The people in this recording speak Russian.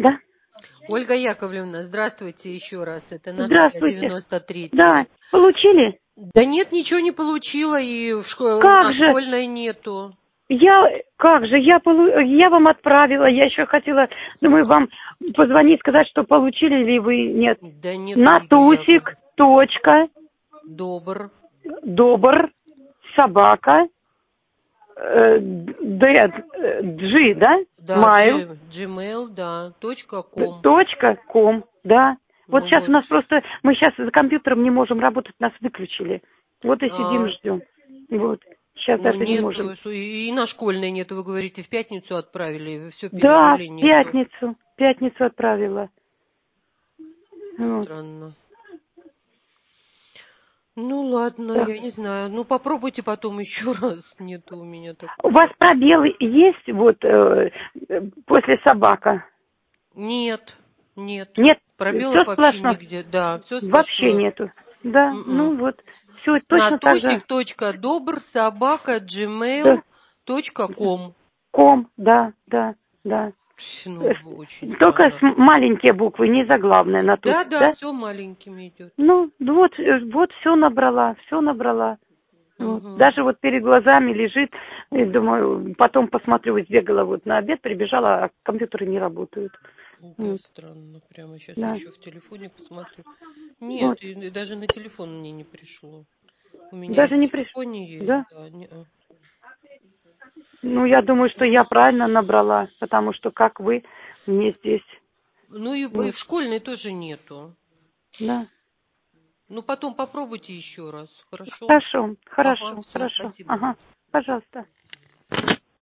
Да. Ольга Яковлевна, здравствуйте еще раз. Это Наталья, Здравствуйте. 93-я. Да, получили? Да нет, ничего не получила, и Как на же? школьной нету. Я вам отправила, я еще хотела, думаю, вам позвонить, сказать, что получили ли вы, нет. Да нет, Ольга Натусик, точка, Добр. добр, собака, G, да? Да, Mail, Gmail, да, .com. .com, да. Вот Ну сейчас у вот. нас просто, мы сейчас за компьютером не можем работать, нас выключили. Вот и сидим, ждем. Вот. Сейчас Ну даже не можем. нету, и на школьной нету, вы говорите, в пятницу отправили, все Да, перевели, в нету. пятницу отправила. Вот. Странно. Ну ладно, Так. я не знаю. Ну попробуйте потом еще раз. Нету у меня У вас такого. пробелы есть вот после собака? Нет, нет. Нет, все Пробелов вообще сплошно. нигде. Да, все Вообще сплошное. нету. Да, М-м. ну вот, все точно так же. Да, natosik.добр@gmail.com. ком, да, да, да. Ну, очень Только странно. маленькие буквы, не заглавные на Да, тусик, да, да? все маленькими идет. Ну, вот все набрала, все набрала. Вот. Угу. Даже вот перед глазами лежит, и думаю, потом посмотрю, вот сбегала вот на обед, прибежала, а компьютеры не работают. Да, Вот. странно. Прямо сейчас Да. еще в телефоне посмотрю. Нет, Вот. и даже на телефон мне не пришло. У меня и Даже в не приш... телефоне есть, Да? да. Ну, я думаю, что я правильно набрала, потому что как вы мне здесь. Ну и Вот. в школьной тоже нету. Да. Ну потом попробуйте еще раз, хорошо? Хорошо, Ага, хорошо, все, хорошо. спасибо. Ага, пожалуйста.